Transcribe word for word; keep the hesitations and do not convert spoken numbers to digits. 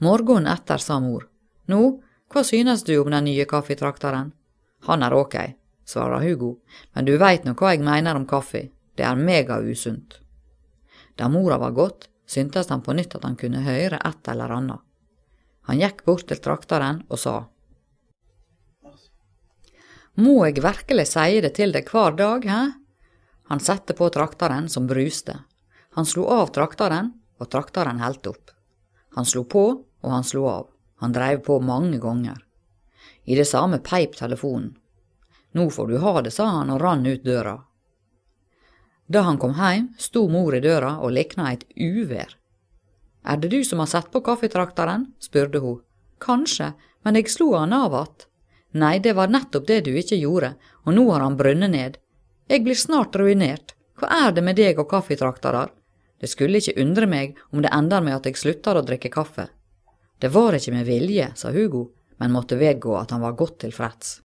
Morgonen etter sa mor. Nå, hva synes du om den nye kaffetraktaren? Han er ok, svarer Hugo, men du vet nå hva jeg mener om kaffe. Det er mega usunt. Da mora var gått, syntes han på nytt at han kunne høre et eller annet. Han gikk bort til traktaren og sa. Må jeg virkelig si det til deg hver dag, hæ? Han sette på traktaren som bruste. Han slo av traktaren, og traktaren helt opp. Han slo på, og han slo av. Han dreiv på mange ganger. I det samme peip telefonen. Nå får du ha det, sa han og rann ut døra. Da han kom heim, sto mor i døra og likna et uvær. Er det du som har sett på kaffetraktaren? Spurte hun. Kanskje, men jeg slo han av at. Nei, det var nettopp det du ikke gjorde, og nå har han brunnet ned. Jeg blir snart ruinert. Hva er det med deg og kaffetraktarer? Det skulle ikke undre meg om det ender med at jeg slutter å drikke kaffe. Det var ikke med vilje, sa Hugo, men måtte vedgå at han var godt tilfreds.